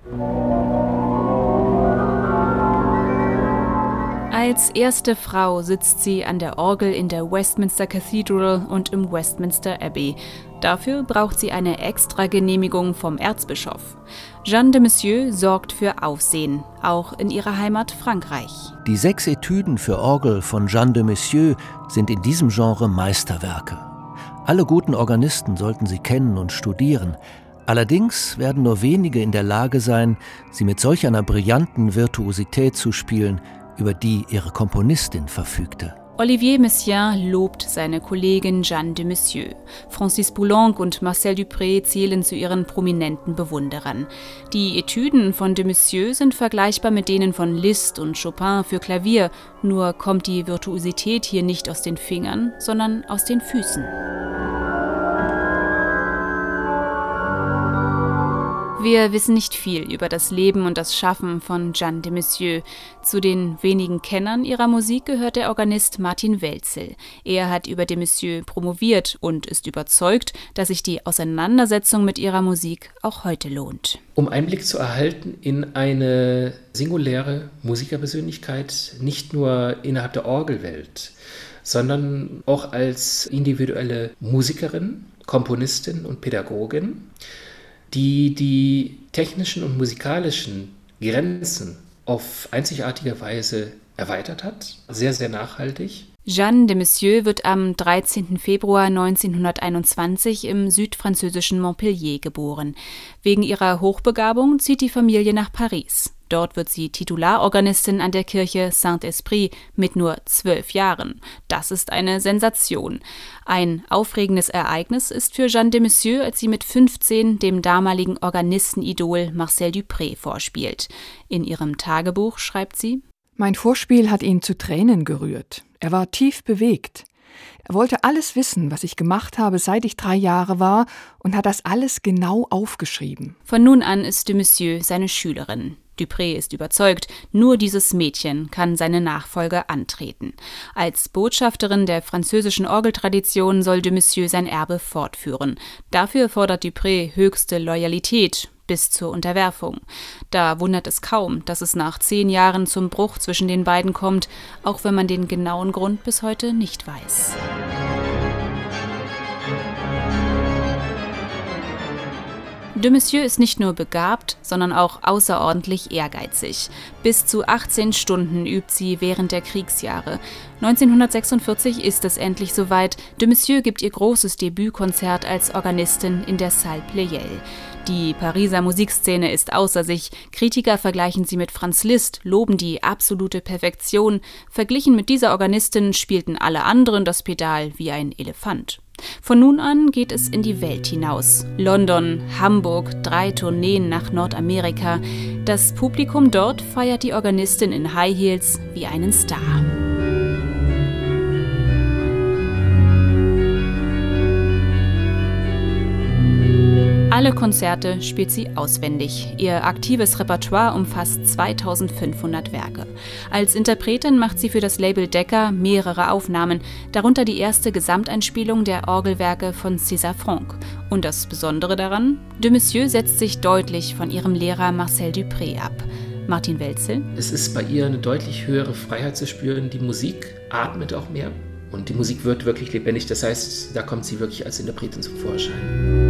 Als erste Frau sitzt sie an der Orgel in der Westminster Cathedral und im Westminster Abbey. Dafür braucht sie eine Extragenehmigung vom Erzbischof. Jeanne de Monsieur sorgt für Aufsehen, auch in ihrer Heimat Frankreich. Die 6 Etüden für Orgel von Jeanne de Monsieur sind in diesem Genre Meisterwerke. Alle guten Organisten sollten sie kennen und studieren. Allerdings werden nur wenige in der Lage sein, sie mit solch einer brillanten Virtuosität zu spielen, über die ihre Komponistin verfügte. Olivier Messiaen lobt seine Kollegin Jeanne de Monsieur. Francis Poulenc und Marcel Dupré zählen zu ihren prominenten Bewunderern. Die Etüden von de Monsieur sind vergleichbar mit denen von Liszt und Chopin für Klavier, nur kommt die Virtuosität hier nicht aus den Fingern, sondern aus den Füßen. Wir wissen nicht viel über das Leben und das Schaffen von Jeanne de Monsieur. Zu den wenigen Kennern ihrer Musik gehört der Organist Martin Welzel. Er hat über de Monsieur promoviert und ist überzeugt, dass sich die Auseinandersetzung mit ihrer Musik auch heute lohnt. Um Einblick zu erhalten in eine singuläre Musikerpersönlichkeit, nicht nur innerhalb der Orgelwelt, sondern auch als individuelle Musikerin, Komponistin und Pädagogin, die technischen und musikalischen Grenzen auf einzigartige Weise erweitert hat. Sehr, sehr nachhaltig. Jeanne de Monsieur wird am 13. Februar 1921 im südfranzösischen Montpellier geboren. Wegen ihrer Hochbegabung zieht die Familie nach Paris. Dort wird sie Titularorganistin an der Kirche Saint-Esprit mit nur 12 Jahren. Das ist eine Sensation. Ein aufregendes Ereignis ist für Jeanne de Monsieur, als sie mit 15 dem damaligen Organistenidol Marcel Dupré vorspielt. In ihrem Tagebuch schreibt sie: Mein Vorspiel hat ihn zu Tränen gerührt. Er war tief bewegt. Er wollte alles wissen, was ich gemacht habe, seit ich 3 Jahre war, und hat das alles genau aufgeschrieben. Von nun an ist de Monsieur seine Schülerin. Dupré ist überzeugt, nur dieses Mädchen kann seine Nachfolge antreten. Als Botschafterin der französischen Orgeltradition soll de Monsieur sein Erbe fortführen. Dafür fordert Dupré höchste Loyalität bis zur Unterwerfung. Da wundert es kaum, dass es nach 10 Jahren zum Bruch zwischen den beiden kommt, auch wenn man den genauen Grund bis heute nicht weiß. De Monsieur ist nicht nur begabt, sondern auch außerordentlich ehrgeizig. Bis zu 18 Stunden übt sie während der Kriegsjahre. 1946 ist es endlich soweit. De Monsieur gibt ihr großes Debütkonzert als Organistin in der Salle Pleyel. Die Pariser Musikszene ist außer sich. Kritiker vergleichen sie mit Franz Liszt, loben die absolute Perfektion. Verglichen mit dieser Organistin spielten alle anderen das Pedal wie ein Elefant. Von nun an geht es in die Welt hinaus. London, Hamburg, 3 Tourneen nach Nordamerika. Das Publikum dort feiert die Organistin in High Heels wie einen Star. Alle Konzerte spielt sie auswendig. Ihr aktives Repertoire umfasst 2500 Werke. Als Interpretin macht sie für das Label Decca mehrere Aufnahmen, darunter die erste Gesamteinspielung der Orgelwerke von César Franck. Und das Besondere daran: de Monsieur setzt sich deutlich von ihrem Lehrer Marcel Dupré ab. Martin Welzel: Es ist bei ihr eine deutlich höhere Freiheit zu spüren. Die Musik atmet auch mehr und die Musik wird wirklich lebendig. Das heißt, da kommt sie wirklich als Interpretin zum Vorschein.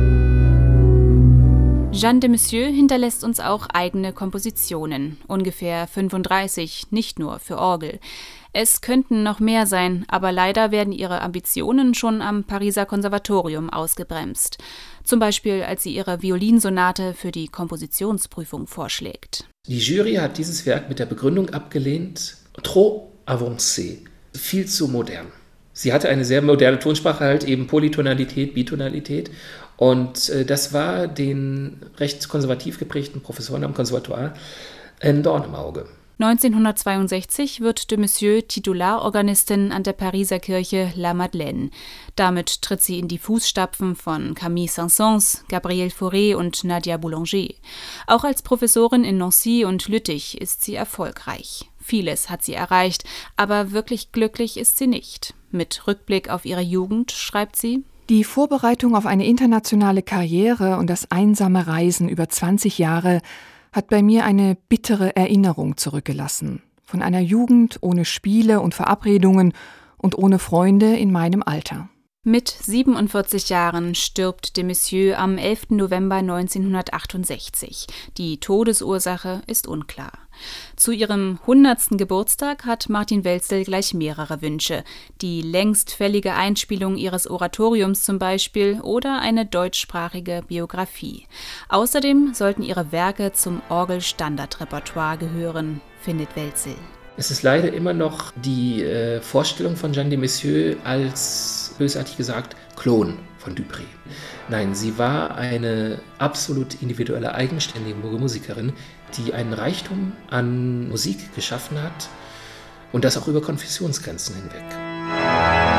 Jeanne de Monsieur hinterlässt uns auch eigene Kompositionen, ungefähr 35, nicht nur für Orgel. Es könnten noch mehr sein, aber leider werden ihre Ambitionen schon am Pariser Konservatorium ausgebremst. Zum Beispiel, als sie ihre Violinsonate für die Kompositionsprüfung vorschlägt. Die Jury hat dieses Werk mit der Begründung abgelehnt: trop avancé, viel zu modern. Sie hatte eine sehr moderne Tonsprache, halt eben Polytonalität, Bitonalität. Und das war den recht konservativ geprägten Professoren am Konservatoire ein Dorn im Auge. 1962 wird de Monsieur Titularorganistin an der Pariser Kirche La Madeleine. Damit tritt sie in die Fußstapfen von Camille Saint-Saëns, Gabriel Fauré und Nadia Boulanger. Auch als Professorin in Nancy und Lüttich ist sie erfolgreich. Vieles hat sie erreicht, aber wirklich glücklich ist sie nicht. Mit Rückblick auf ihre Jugend schreibt sie: Die Vorbereitung auf eine internationale Karriere und das einsame Reisen über 20 Jahre hat bei mir eine bittere Erinnerung zurückgelassen. Von einer Jugend ohne Spiele und Verabredungen und ohne Freunde in meinem Alter. Mit 47 Jahren stirbt de Maizière am 11. November 1968. Die Todesursache ist unklar. Zu ihrem 100. Geburtstag hat Martin Welzel gleich mehrere Wünsche. Die längst fällige Einspielung ihres Oratoriums zum Beispiel oder eine deutschsprachige Biografie. Außerdem sollten ihre Werke zum Orgelstandardrepertoire gehören, findet Welzel. Es ist leider immer noch die Vorstellung von Jeanne de Maizière als, bösartig gesagt, Klon von Dupré. Nein, sie war eine absolut individuelle, eigenständige Musikerin, die einen Reichtum an Musik geschaffen hat und das auch über Konfessionsgrenzen hinweg.